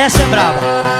Essa é brava.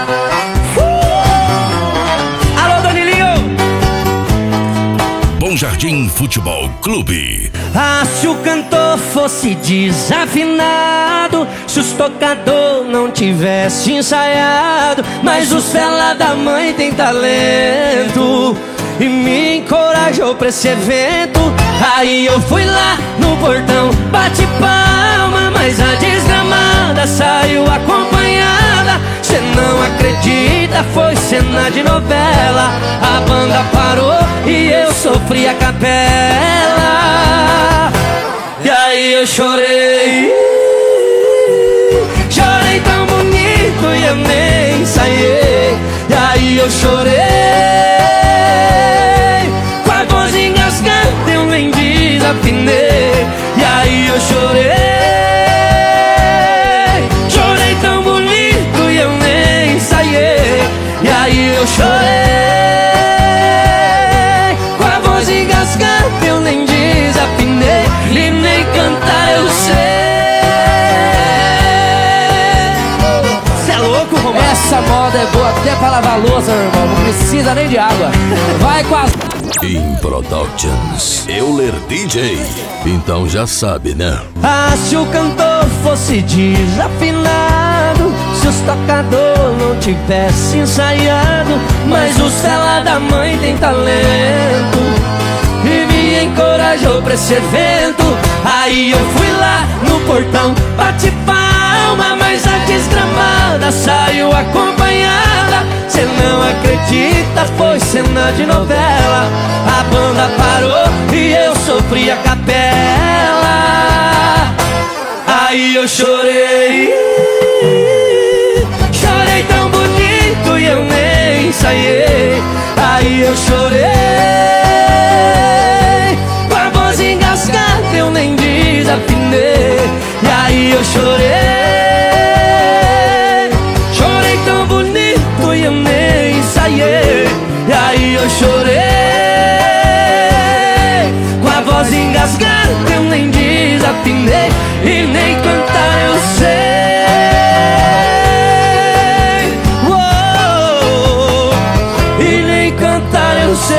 Alô, Danilinho. Bom Jardim Futebol Clube. Ah, se o cantor fosse desafinado, se os tocador não tivesse ensaiado, mas os fela da mãe tem talento e me encorajou pra esse evento. Aí eu fui lá no portão, bate palma, mas a desgramada saiu acompanhada. Cê não acredita, foi cena de novela. A banda parou e eu sofri a capela. E aí eu chorei, chorei tão bonito e eu nem ensaiei. E aí eu chorei, com a voz engasgada eu nem desafinei. E aí eu chorei, chorei tão bonito e eu nem ensaiei. E aí eu chorei, com a voz engasgada eu nem desafinei. E nem cantar eu sei. Cê é louco, Romário? Essa moda é boa até pra lavar louça, meu irmão. Não precisa nem de água. Vai com as... In Productions, Euler DJ. Então já sabe, né? Ah, se o cantor fosse desafinado, se os tocador não tivesse ensaiado, mas os fela da mãe tem talento e me encorajou pra esse evento. Aí eu fui lá no portão, bate palma, mas a desgramada saiu acompanhada. Cê não acredita, foi cena de novela. A banda parou e eu sofri a capela. Aí eu chorei, chorei tão bonito e eu nem ensaiei. Aí eu chorei, com a voz engasgada eu nem desafinei. E aí eu chorei, chorei tão bonito e eu nem ensaiei. E aí eu chorei, com a voz engasgada eu nem desafinei. E nem cantar eu sei. Uou, e nem cantar eu sei.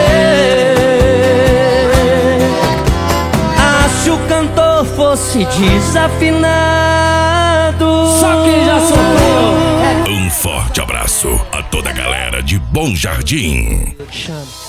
Ah, se o cantor fosse desafinado. Só quem já sofreu. Um forte abraço a toda a galera de Bom Jardim. Chama.